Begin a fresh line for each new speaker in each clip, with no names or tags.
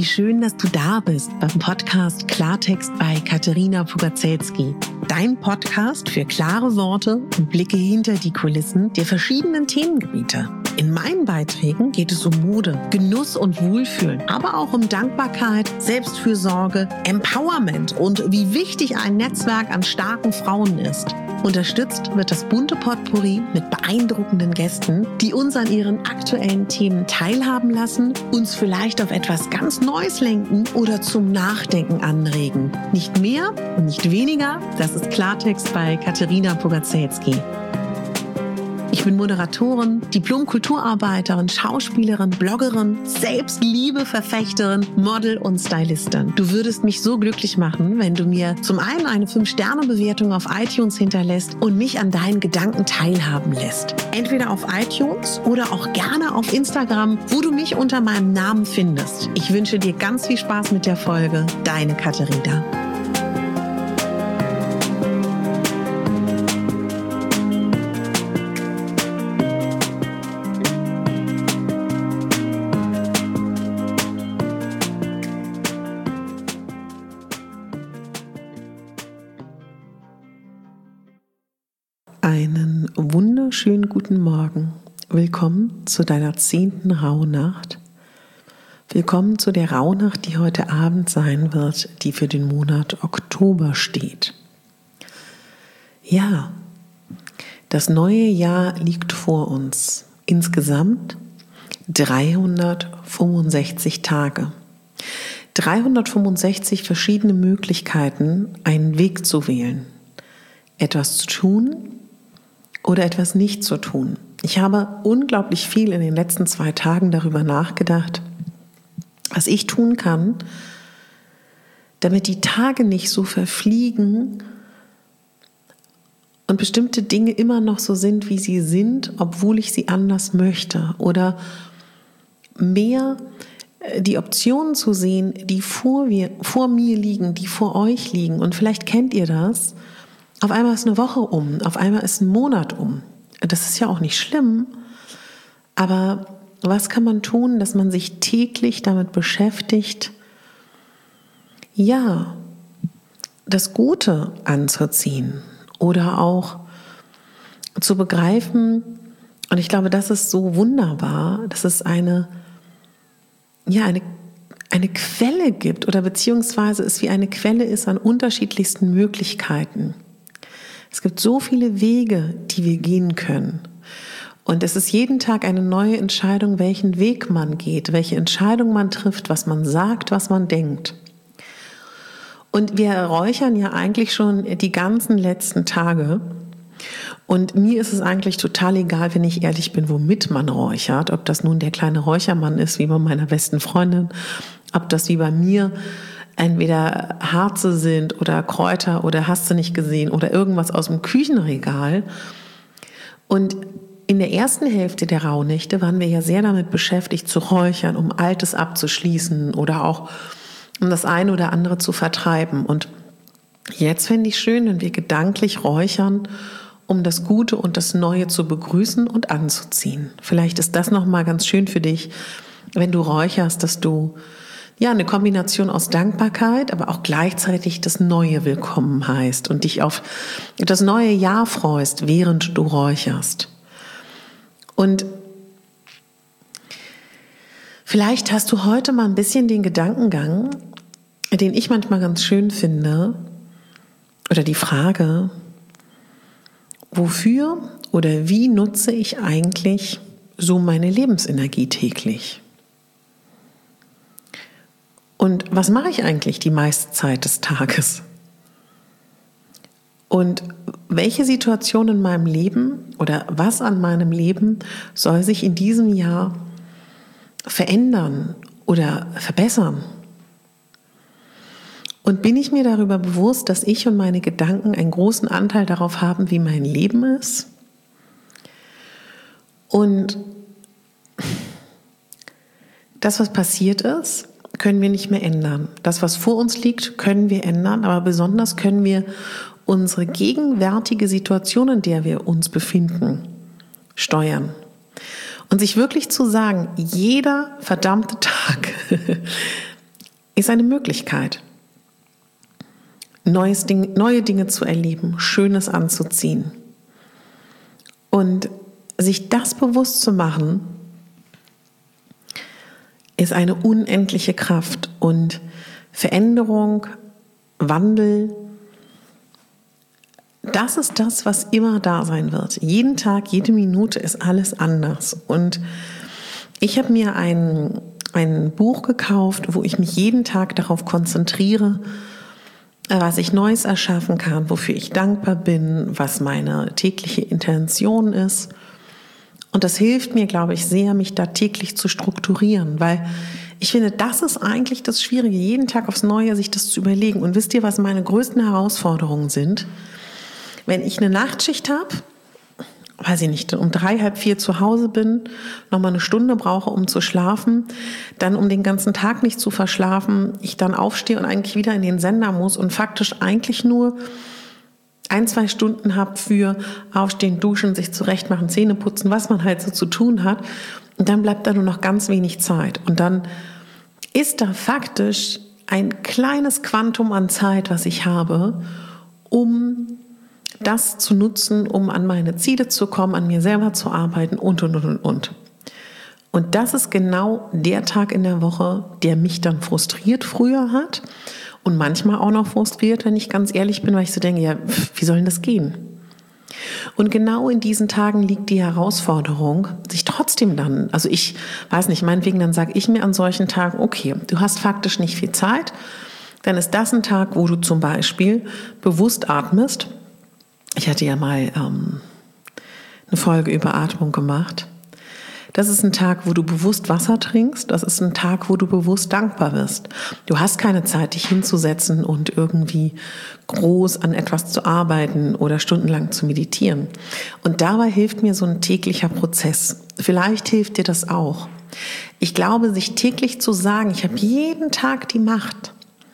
Wie schön, dass du da bist beim Podcast Klartext bei Katerina Pugacelski. Dein Podcast für klare Worte und Blicke hinter die Kulissen der verschiedenen Themengebiete. In meinen Beiträgen geht es um Mode, Genuss und Wohlfühlen, aber auch um Dankbarkeit, Selbstfürsorge, Empowerment und wie wichtig ein Netzwerk an starken Frauen ist. Unterstützt wird das bunte Potpourri mit beeindruckenden Gästen, die uns an ihren aktuellen Themen teilhaben lassen, uns vielleicht auf etwas ganz Neues lenken oder zum Nachdenken anregen. Nicht mehr und nicht weniger, das ist Klartext bei Katerina Pugacelski. Ich bin Moderatorin, Diplom-Kulturarbeiterin, Schauspielerin, Bloggerin, Selbstliebe-Verfechterin, Model und Stylistin. Du würdest mich so glücklich machen, wenn du mir zum einen eine 5-Sterne-Bewertung auf iTunes hinterlässt und mich an deinen Gedanken teilhaben lässt. Entweder auf iTunes oder auch gerne auf Instagram, wo du mich unter meinem Namen findest. Ich wünsche dir ganz viel Spaß mit der Folge. Deine Katerina. Einen wunderschönen guten Morgen. Willkommen zu deiner 10. Rauhnacht. Willkommen zu der Rauhnacht, die heute Abend sein wird, die für den Monat Oktober steht. Ja, das neue Jahr liegt vor uns. Insgesamt 365 Tage. 365 verschiedene Möglichkeiten, einen Weg zu wählen. Etwas zu tun oder etwas nicht zu tun. Ich habe unglaublich viel in den letzten 2 Tagen darüber nachgedacht, was ich tun kann, damit die Tage nicht so verfliegen und bestimmte Dinge immer noch so sind, wie sie sind, obwohl ich sie anders möchte. Oder mehr die Optionen zu sehen, die vor mir liegen, die vor euch liegen. Und vielleicht kennt ihr das. Auf einmal ist eine Woche um, auf einmal ist ein Monat um. Das ist ja auch nicht schlimm, aber was kann man tun, dass man sich täglich damit beschäftigt, ja, das Gute anzuziehen oder auch zu begreifen, und ich glaube, das ist so wunderbar, dass es eine Quelle gibt oder beziehungsweise es wie eine Quelle ist an unterschiedlichsten Möglichkeiten. Es gibt so viele Wege, die wir gehen können. Und es ist jeden Tag eine neue Entscheidung, welchen Weg man geht, welche Entscheidung man trifft, was man sagt, was man denkt. Und wir räuchern ja eigentlich schon die ganzen letzten Tage. Und mir ist es eigentlich total egal, wenn ich ehrlich bin, womit man räuchert. Ob das nun der kleine Räuchermann ist, wie bei meiner besten Freundin, ob das wie bei mir entweder Harze sind oder Kräuter oder hast du nicht gesehen oder irgendwas aus dem Küchenregal. Und in der ersten Hälfte der Rauhnächte waren wir ja sehr damit beschäftigt zu räuchern, um Altes abzuschließen oder auch um das eine oder andere zu vertreiben. Und jetzt fände ich schön, wenn wir gedanklich räuchern, um das Gute und das Neue zu begrüßen und anzuziehen. Vielleicht ist das nochmal ganz schön für dich, wenn du räucherst, dass du eine Kombination aus Dankbarkeit, aber auch gleichzeitig das Neue willkommen heißt und dich auf das neue Jahr freust, während du räucherst. Und vielleicht hast du heute mal ein bisschen den Gedankengang, den ich manchmal ganz schön finde, oder die Frage, wofür oder wie nutze ich eigentlich so meine Lebensenergie täglich? Und was mache ich eigentlich die meiste Zeit des Tages? Und welche Situation in meinem Leben oder was an meinem Leben soll sich in diesem Jahr verändern oder verbessern? Und bin ich mir darüber bewusst, dass ich und meine Gedanken einen großen Anteil darauf haben, wie mein Leben ist? Und das, was passiert ist, können wir nicht mehr ändern. Das, was vor uns liegt, können wir ändern, aber besonders können wir unsere gegenwärtige Situation, in der wir uns befinden, steuern. Und sich wirklich zu sagen, jeder verdammte Tag ist eine Möglichkeit, neue Dinge zu erleben, Schönes anzuziehen. Und sich das bewusst zu machen, ist eine unendliche Kraft. Und Veränderung, Wandel, das ist das, was immer da sein wird. Jeden Tag, jede Minute ist alles anders. Und ich habe mir ein Buch gekauft, wo ich mich jeden Tag darauf konzentriere, was ich Neues erschaffen kann, wofür ich dankbar bin, was meine tägliche Intention ist. Und das hilft mir, glaube ich, sehr, mich da täglich zu strukturieren, weil ich finde, das ist eigentlich das Schwierige, jeden Tag aufs Neue sich das zu überlegen. Und wisst ihr, was meine größten Herausforderungen sind? Wenn ich eine Nachtschicht habe, weiß ich nicht, um 3, halb 4 zu Hause bin, nochmal eine Stunde brauche, um zu schlafen, dann um den ganzen Tag nicht zu verschlafen, ich dann aufstehe und eigentlich wieder in den Sender muss und faktisch eigentlich nur 1, 2 Stunden habe für Aufstehen, Duschen, sich zurechtmachen, Zähne putzen, was man halt so zu tun hat. Und dann bleibt da nur noch ganz wenig Zeit. Und dann ist da faktisch ein kleines Quantum an Zeit, was ich habe, um das zu nutzen, um an meine Ziele zu kommen, an mir selber zu arbeiten und. Und das ist genau der Tag in der Woche, der mich dann frustriert früher hat und manchmal auch noch frustriert, wenn ich ganz ehrlich bin, weil ich so denke, ja, wie soll denn das gehen? Und genau in diesen Tagen liegt die Herausforderung, sich trotzdem dann, also ich weiß nicht, meinetwegen dann sage ich mir an solchen Tagen, okay, du hast faktisch nicht viel Zeit, dann ist das ein Tag, wo du zum Beispiel bewusst atmest. Ich hatte ja mal eine Folge über Atmung gemacht. Das ist ein Tag, wo du bewusst Wasser trinkst. Das ist ein Tag, wo du bewusst dankbar bist. Du hast keine Zeit, dich hinzusetzen und irgendwie groß an etwas zu arbeiten oder stundenlang zu meditieren. Und dabei hilft mir so ein täglicher Prozess. Vielleicht hilft dir das auch. Ich glaube, sich täglich zu sagen, ich habe jeden Tag die Macht,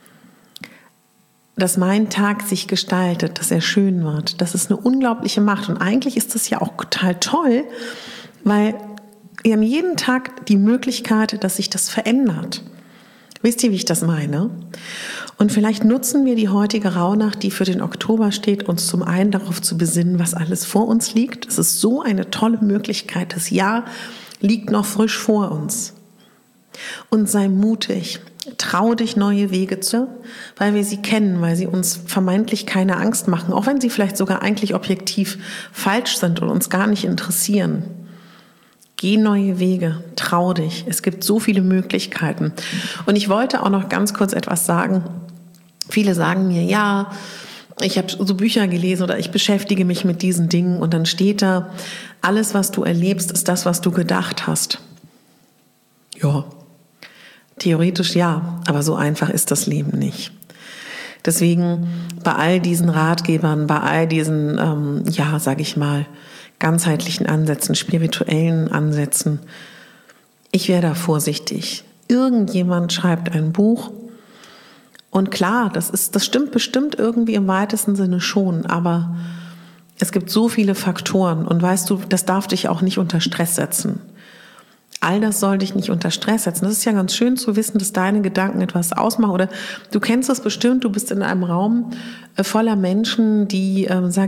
dass mein Tag sich gestaltet, dass er schön wird. Das ist eine unglaubliche Macht. Und eigentlich ist das ja auch total toll, weil wir haben jeden Tag die Möglichkeit, dass sich das verändert. Wisst ihr, wie ich das meine? Und vielleicht nutzen wir die heutige Rauhnacht, die für den Oktober steht, uns zum einen darauf zu besinnen, was alles vor uns liegt. Es ist so eine tolle Möglichkeit. Das Jahr liegt noch frisch vor uns. Und sei mutig. Trau dich, neue Wege zu, weil wir sie kennen, weil sie uns vermeintlich keine Angst machen, auch wenn sie vielleicht sogar eigentlich objektiv falsch sind und uns gar nicht interessieren. Geh neue Wege, trau dich. Es gibt so viele Möglichkeiten. Und ich wollte auch noch ganz kurz etwas sagen. Viele sagen mir, ja, ich habe so Bücher gelesen oder ich beschäftige mich mit diesen Dingen und dann steht da, alles, was du erlebst, ist das, was du gedacht hast. Ja. Theoretisch ja, aber so einfach ist das Leben nicht. Deswegen bei all diesen Ratgebern, bei all diesen, sage ich mal, ganzheitlichen Ansätzen, spirituellen Ansätzen, ich wäre da vorsichtig. Irgendjemand schreibt ein Buch und klar, das stimmt bestimmt irgendwie im weitesten Sinne schon, aber es gibt so viele Faktoren und weißt du, das darf dich auch nicht unter Stress setzen. All das soll dich nicht unter Stress setzen. Das ist ja ganz schön zu wissen, dass deine Gedanken etwas ausmachen. Oder du kennst das bestimmt, du bist in einem Raum voller Menschen, die,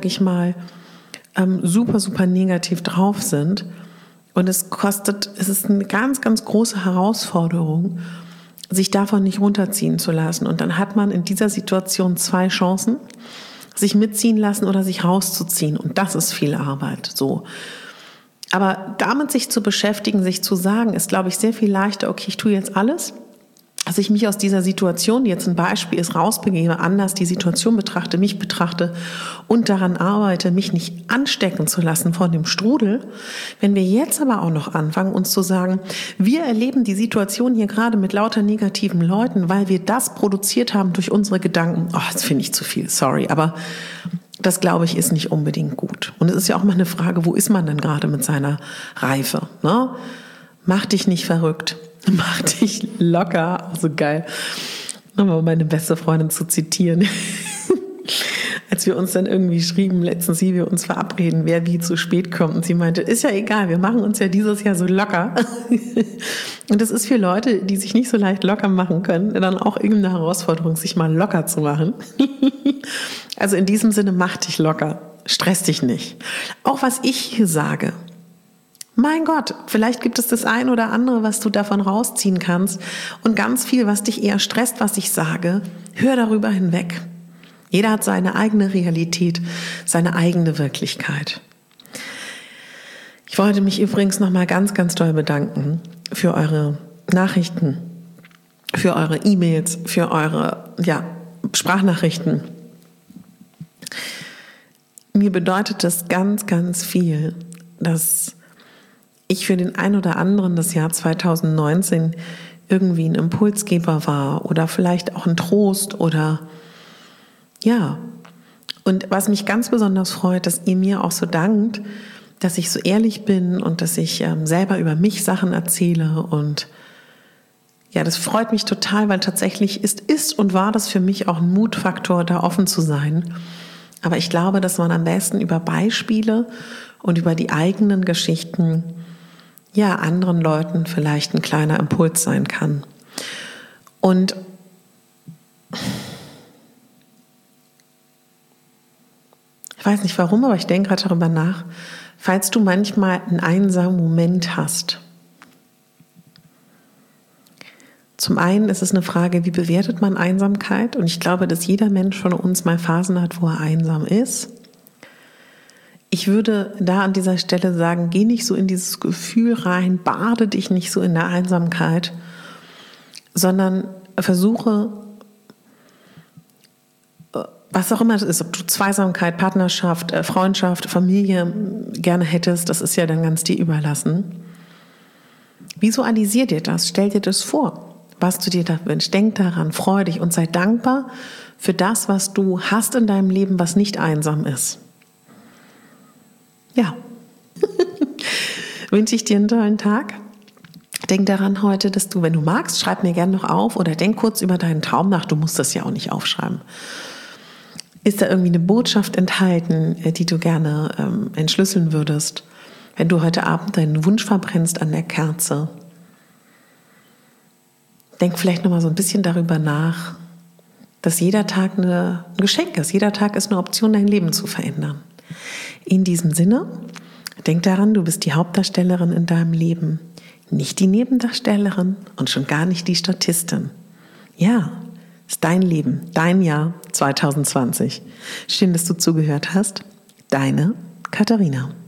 super, super negativ drauf sind. Und es ist eine ganz, ganz große Herausforderung, sich davon nicht runterziehen zu lassen. Und dann hat man in dieser Situation 2 Chancen, sich mitziehen lassen oder sich rauszuziehen. Und das ist viel Arbeit, so. Aber damit sich zu beschäftigen, sich zu sagen, ist, glaube ich, sehr viel leichter, okay, ich tue jetzt alles, dass ich mich aus dieser Situation, die jetzt ein Beispiel ist, rausbegebe, anders die Situation betrachte, mich betrachte und daran arbeite, mich nicht anstecken zu lassen von dem Strudel. Wenn wir jetzt aber auch noch anfangen, uns zu sagen, wir erleben die Situation hier gerade mit lauter negativen Leuten, weil wir das produziert haben durch unsere Gedanken. Oh, das finde ich zu viel, sorry, aber das, glaube ich, ist nicht unbedingt gut. Und es ist ja auch mal eine Frage, wo ist man denn gerade mit seiner Reife? Ne? Mach dich nicht verrückt. Mach dich locker. So geil. Um meine beste Freundin zu zitieren. Als als wir uns dann irgendwie schrieben, letztens, wie wir uns verabreden, wer wie zu spät kommt. Und sie meinte, ist ja egal, wir machen uns ja dieses Jahr so locker. Und das ist für Leute, die sich nicht so leicht locker machen können, dann auch irgendeine Herausforderung, sich mal locker zu machen. Also in diesem Sinne, mach dich locker, stress dich nicht. Auch was ich hier sage, mein Gott, vielleicht gibt es das ein oder andere, was du davon rausziehen kannst. Und ganz viel, was dich eher stresst, was ich sage, hör darüber hinweg. Jeder hat seine eigene Realität, seine eigene Wirklichkeit. Ich wollte mich übrigens nochmal ganz, ganz doll bedanken für eure Nachrichten, für eure E-Mails, für eure Sprachnachrichten. Mir bedeutet das ganz, ganz viel, dass ich für den einen oder anderen das Jahr 2019 irgendwie ein Impulsgeber war oder vielleicht auch ein Trost oder ja. Und was mich ganz besonders freut, dass ihr mir auch so dankt, dass ich so ehrlich bin und dass ich selber über mich Sachen erzähle und ja, das freut mich total, weil tatsächlich ist und war das für mich auch ein Mutfaktor, da offen zu sein. Aber ich glaube, dass man am besten über Beispiele und über die eigenen Geschichten anderen Leuten vielleicht ein kleiner Impuls sein kann. Und ich weiß nicht warum, aber ich denke gerade darüber nach, falls du manchmal einen einsamen Moment hast. Zum einen ist es eine Frage, wie bewertet man Einsamkeit? Und ich glaube, dass jeder Mensch von uns mal Phasen hat, wo er einsam ist. Ich würde da an dieser Stelle sagen, geh nicht so in dieses Gefühl rein, bade dich nicht so in der Einsamkeit, sondern versuche, was auch immer es ist, ob du Zweisamkeit, Partnerschaft, Freundschaft, Familie gerne hättest, das ist ja dann ganz dir überlassen. Visualisier dir das, stell dir das vor, was du dir da wünschst. Denk daran, freu dich und sei dankbar für das, was du hast in deinem Leben, was nicht einsam ist. Ja, wünsche ich dir einen tollen Tag. Denk daran heute, dass du, wenn du magst, schreib mir gerne noch auf oder denk kurz über deinen Traum nach. Du musst das ja auch nicht aufschreiben. Ist da irgendwie eine Botschaft enthalten, die du gerne entschlüsseln würdest, wenn du heute Abend deinen Wunsch verbrennst an der Kerze? Denk vielleicht noch mal so ein bisschen darüber nach, dass jeder Tag ein Geschenk ist. Jeder Tag ist eine Option, dein Leben zu verändern. In diesem Sinne, denk daran, du bist die Hauptdarstellerin in deinem Leben, nicht die Nebendarstellerin und schon gar nicht die Statistin. Ja, ist dein Leben, dein Jahr 2020. Schön, dass du zugehört hast. Deine Katharina.